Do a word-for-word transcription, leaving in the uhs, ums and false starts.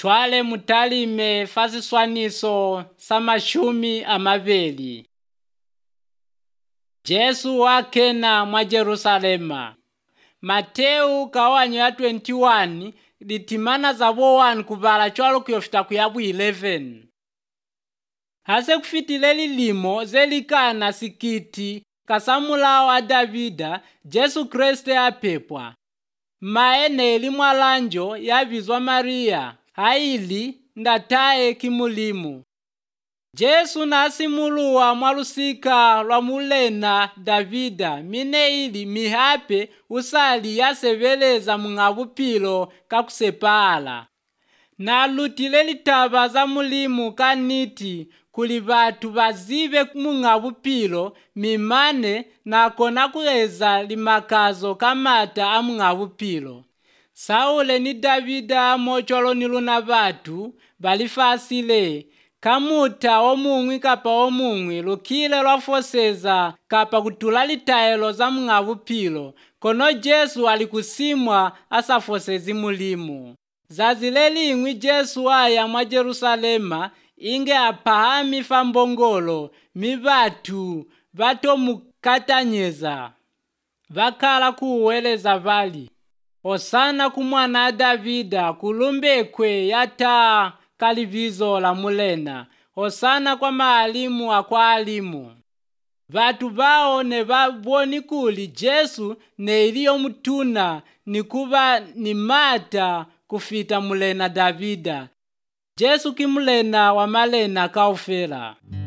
chwale mutalime fasiswaniso samashumi amaveli. Jesu wakena mwa Jerusalema. Mateu kawanyo ya twenty-one litimana zabo one kuvala chwalo kuyofita kuyabu eleven. Hase kufitile lilimo zelikana sikiti kasamula wa Davida Jesu Kriste apepwa. Maene elimwalanjo yavizwa Maria haili ndatae kimulimu. Jesu nasimuluwa mwalusika lwa mulena Davida mine ili mihape usali yasebeleza mungavupilo kakusepala. Na lutile litaba za mulimu kaniti kuli batu bazibe mungavupilo mimane na kona kueza limakazo kamata amungavupilo. Saule ni Davida mocholo niluna batu balifasile kamuta omungwi kapa omungwi lukile lwafoseza kapa kutula litaelo za mungavupilo kono Jesu alikusimwa asafosezi mulimu. Zazile ingwi Jesu aya mwa Jerusalema inge apahami fambongolo mibatu bato mukatanyeza bakala kuweleza vali osana kumwana Davida kulumbekwe yata kalivizo la mulena osana kwa maalimu akwa alimu. Vatu bao ne baboni kuli Jesu ne iliyo mutuna nikuba ni mata kufita mulena Davida. Jesu kimulena wa malena kaufela.